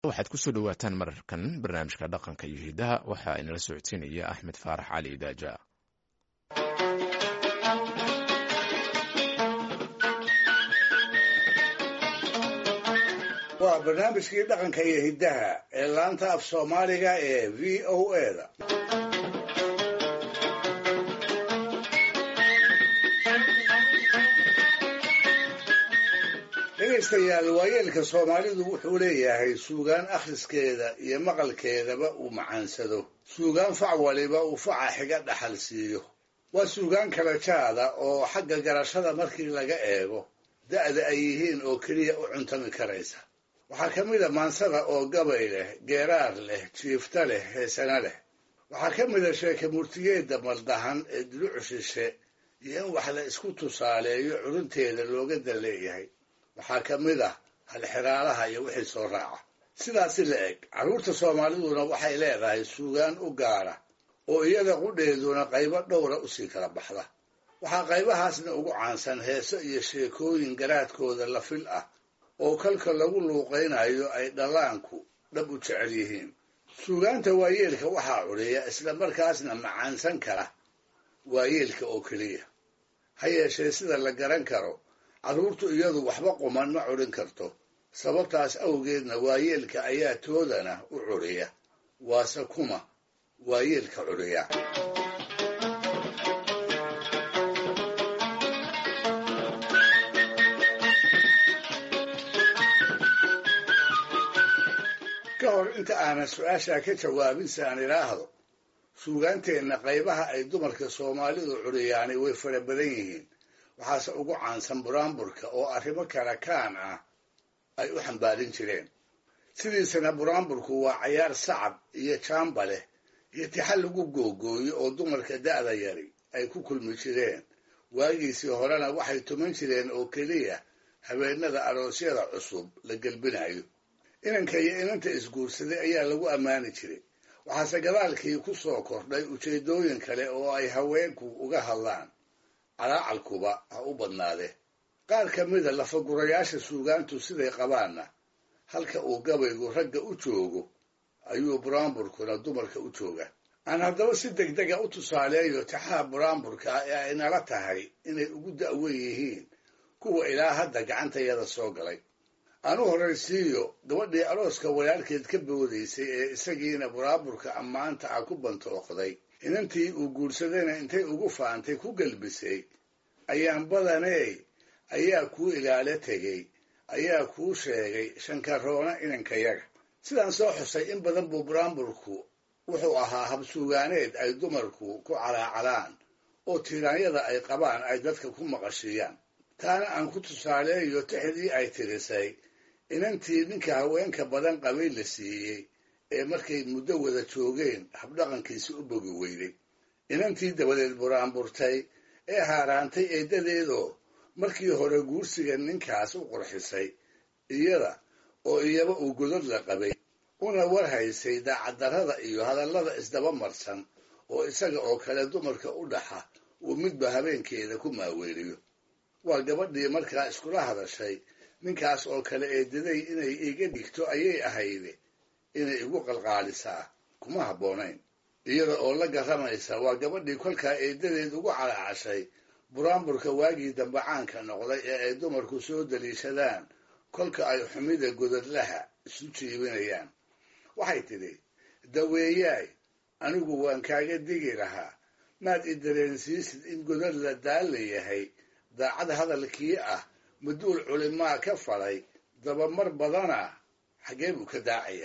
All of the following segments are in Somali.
waxaad kusoo dhawaataan mararkan barnaamijka dhaqanka iyo hidaha waxa inala socodsiinaya axmed faarax cali daaja. waa barnaamijkii dhaqanka iyo hidaha ee laanta af soomaaliga ee v o a-da. dhegaystayaal, waayeelka soomaalidu wuxuu leeyahay suugaan akhriskeeda iyo maqalkeedaba uu macaansado, suugaan fac waliba uu faca xiga dhaxal siiyo. waa suugaan kala jaada oo xagga garashada markii laga eego da'da ay yihiin oo keliya u cuntami karaysa. waxaa ka mid a maansada oo gabay leh, geeraar leh, jiifta leh, heesana leh. waxaa ka mid a sheeke murtigeedda maldahan ee duluc shishe iyo in wax la isku tusaaleeyo curunteeda looga dan leeyahay. waxaa ka mid ah halxiraalaha iyo wixii soo raaca. sidaasi la eg carruurta soomaaliduna waxay leedahay suugaan u gaara oo iyada qudheeduna qaybo dhowra usii kala baxda. waxaa qaybahaasna ugu caansan heeso iyo sheekooyin garaadkooda la fil ah oo kalka lagu luuqaynayo ay dhallaanku dhab u jecel yihiin. suugaanta waayeelka waxaa cudhiya isla markaasna macaansan kara waayeelka oo keliya. ha yeeshee sida la garan karo carruurtu iyadu waxba quman ma cudhin karto. sababtaas awgeedna waayeelka ayaa toodana u cudhiya. waase kuma waayeelka cudhiya. ka hor inta aanan su-aashaa ka jawaabin si aan idhaahdo, suugaanteenna qaybaha ay dumarka soomaalidu cudhiyaani way fara badan yihiin. waxaase ugu caansan buraanburka oo arrimo kala kaan ah ay u xambaarin jireen. sidiisana buraanburku waa cayaar sacab iyo jaamba leh iyo tixal lagu googooyo oo dumarka da'da yari ay ku kulmi jireen. waagiisii horena waxay tuman jireen oo keliya habeenada aroosyada cusub la gelbinayo. inanka iyo inanta isguursaday ayaa lagu ammaani jiray. waxaase gadaalkii ku soo kordhay ujeeddooyin kale oo ay haweenku uga hadlaan. calaacalkuba ha u badnaadee. qaar ka mida lafagurayaasha suugaantu siday qabaanna halka uu gabaygu ragga u joogo ayuu buraanburkuna dumarka u jooga. aan haddaba si degdega u tusaaleeyo tixaha buraanburka ah ee ay nala tahay inay ugu da'wen yihiin kuwa ilaa hadda gacantayada soo galay. aan u horraysiiyo gabadhii arooska walaalkeed ka boodaysay ee isagiina buraanburka ammaanta ah ku bantooqday. inantii uu guursadayna intay ugu faantay ku gelbisay, ayaan badaney ayaa kuu ilaalo tegey, ayaa kuu sheegay shankaroona inankayaga. sidaan soo xusay in badan buu buraanburku wuxuu ahaa habsuugaaneed ay dumarku ku calaacalaan oo tiiraanyada ay qabaan ay dadka ku maqashiiyaan. taana aan ku tusaaleeyo tixdii ay tirisay inantii ninka haweenka badan qabay la siiyey ee markay muddo wada joogeen habdhaqankiisi u bogi weyday. inantii dabadeed buraanburtay ee haaraantay eeddadeedoo markii hore guursiga ninkaas u qurxisay, iyada oo iyaba uu godod la qabay, una war haysay daacaddarrada iyo hadallada isdaba marsan oo isaga oo kale dumarka u dhaxa uu midba habeenkeeda ku maaweeliyo. waa gabadhii markaa iskula hadashay ninkaas oo kale eeddaday inay iga dhigto ayay ahayde inay igu qalqaalisaa kuma habboonayn. iyada oo la garamaysa waa gabadhii kolkaa eeddadeed ugu calaacashay buraanburka waagii dambe caanka noqday ee ay dumarku soo daliishadaan kolka ay xumida godadlaha isu jiibinayaan. waxay tidhi, daweeyaay, anigu waan kaaga digi lahaa, maad i dareensiisid in godad la daalla yahay, daacad hadalkii ah, maduul culimaa ka falay, dabamar badana xaggee buu ka daacaya.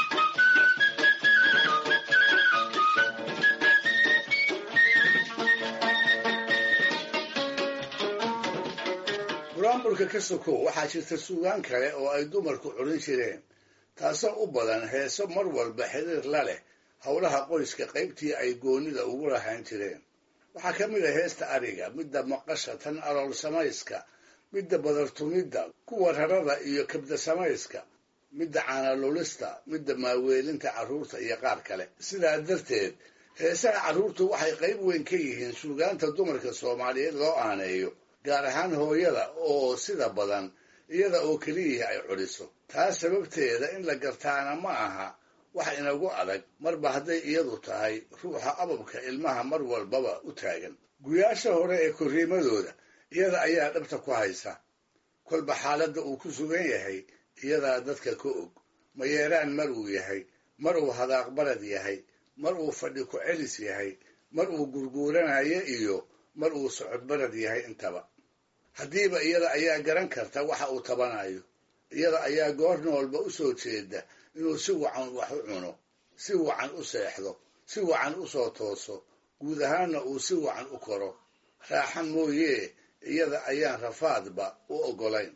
buraanburka ka sokow waxaa jirta suugaan kale oo ay dumarku cudhin jireen, taasoo u badan heeso mar walba xiriir la leh howlaha qoyska qaybtii ay goonnida ugu lahayn jireen. waxaa ka mid a heesta ariga, midda maqasha, tan alool samayska, midda badartumidda, kuwa rarada iyo kabda samayska, midda caanalulista, midda maaweelinta carruurta iyo qaar kale. sidaa darteed heesaha carruurtu waxay qayb weyn ka yihiin suugaanta dumarka soomaaliyeed loo aaneeyo, gaar ahaan hooyada oo sida badan iyada oo keliyihii ay cudhiso taas sababteeda in la gartaana ma aha wax inagu adag marba hadday iyadu tahay ruuxa ababka ilmaha mar walbaba u taagan guyaasha hore ee korriimadooda iyada ayaa dhabta ku haysa kolba xaaladda uu ku sugan yahay iyadaa dadka ka og mayeeraan mar uu yahay mar uu hadaaq barad yahay mar uu fadhi ku celis yahay mar uu gurguuranayo iyo mar uu socod barad yahay intaba haddiiba iyada ayaa garan karta waxa uu tabanayo iyada ayaa goor noolba u soo jeeda inuu si wacan wax u cuno si wacan u seexdo si wacan u soo tooso guud ahaanna uu si wacan u koro raaxan mooyee iyada ayaan rafaadba u oggolayn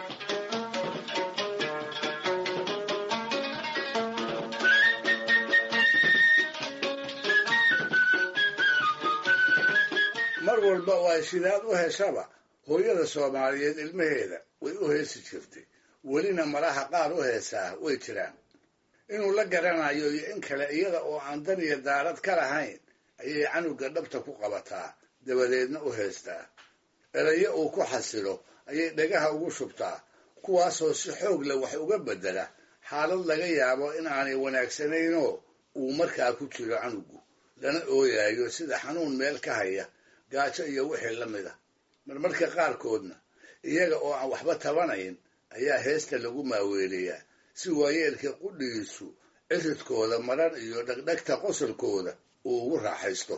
mar walba oo ay shidaad u heshaba hooyada soomaaliyeed ilmaheeda way u heesi jirtay welina malaha qaar u heesaa way jiraan inuu la garanayo iyo in kale iyada oo aan dan iyo daarad ka lahayn ayay canuga dhabta ku qabataa dabadeedna u heestaa erayo uu ku xasilo ayay dhagaha ugu shubtaa kuwaasoo si xoog leh wax uga beddela xaalad laga yaabo in aanay wanaagsanaynoo uu markaa ku jiro canugu lana ooyayo sida xanuun meel ka haya gaajo iyo wixii la mid a marmarka qaarkoodna iyaga oo aan waxba tabanayn ayaa heesta lagu maaweeliyaa si waayeelka qudhiisu ciridkooda maran iyo dhagdhagta qosolkooda uu ugu raaxaysto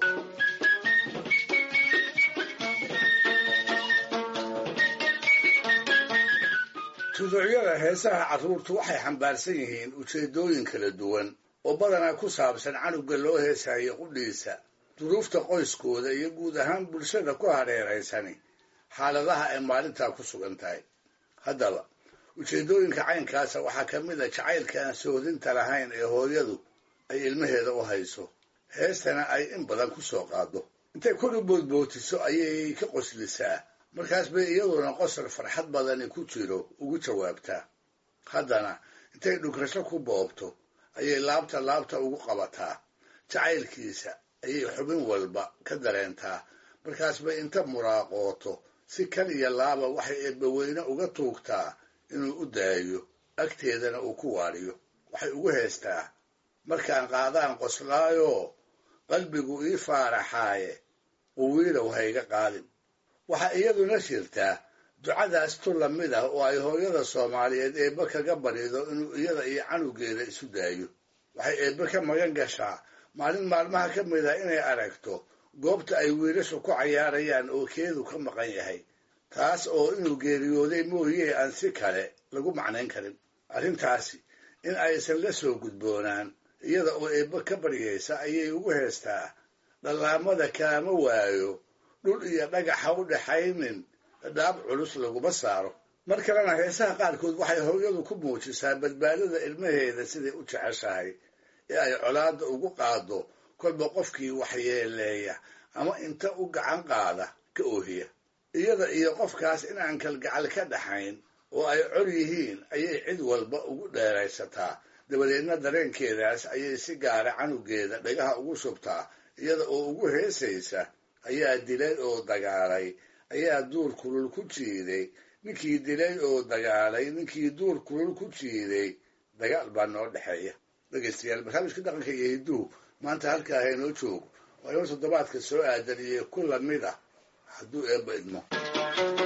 tuducyada heesaha carruurtu waxay xambaarsan yihiin ujeeddooyin kala duwan oo badanaa ku saabsan canuga loo heesayo qudhiisa duruufta qoyskooda iyo guud ahaan bulshada ku hareeraysani xaaladaha ay maalintaa ku sugan tahay haddaba ujeeddooyinka caynkaasa waxaa ka mid a jacaylka aan soodinta lahayn ee hooyadu ay ilmaheeda u hayso heestana ay in badan ku soo qaaddo intay kor u boodbootiso ayay ka qoslisaa markaas bay iyaduna qosol farxad badani ku jiro ugu jawaabtaa haddana intay dhugrasho ku boobto ayay laabta ugu qabataa jacaylkiisa ayay xubin walba ka dareentaa markaas bay inta muraaqooto si kal iyo laaba waxay eebbaweyne uga tuugtaa inuu u daayo agteedana uu ku waadhiyo waxay ugu heestaa markaan qaadaan qoslaayoo qalbigu ii faaraxaaye quwiilow hayga qaadin waxaa iyaduna jirtaa ducadaas tu la mid ah oo ay hooyada soomaaliyeed eebbe kaga barido inuu iyada iyo canugeeda isu daayo waxay eebbe ka magan gashaa maalin maalmaha ka mid ah inay aragto goobta ay wiilashu ku cayaarayaan oo keedu ka maqan yahay taas oo inuu geeriyooday mooyee aan si kale lagu macnayn karin arrintaasi in aysan la soo gudboonaan iyada oo eebbe ka baryaysa ayay ugu heestaa dhallaamada kaama waayo dhul iyo dhagaxa u dhaxaynin dhaab culus laguma saaro mar kalena heesaha qaarkood waxay hooyadu ku muujisaa badbaadada ilmaheeda siday u jeceshahay ee ay colaadda ugu qaaddo kolba qofkii waxyeeleeya ama inta u gacan qaada ka oohiya iyada iyo qofkaas in aan kalgacal ka dhaxayn oo ay col yihiin ayay cid walba ugu dheeraysataa dabadeedna dareenkeedaas ayay si gaara canugeeda dhagaha ugu shubtaa iyada oo ugu heesaysa ayaa dilay oo dagaalay ayaa duur kulul ku jiiday ninkii dilay oo dagaalay ninkii duur kulul ku jiiday dagaal baa noo dhexeeya dhegaystayaal barnaamijka dhaqanka iyo hidduhu maanta halkaa haynoo joogo waa inoo toddobaadka soo aadan iyo ku lamid ah hadduu eebba idmo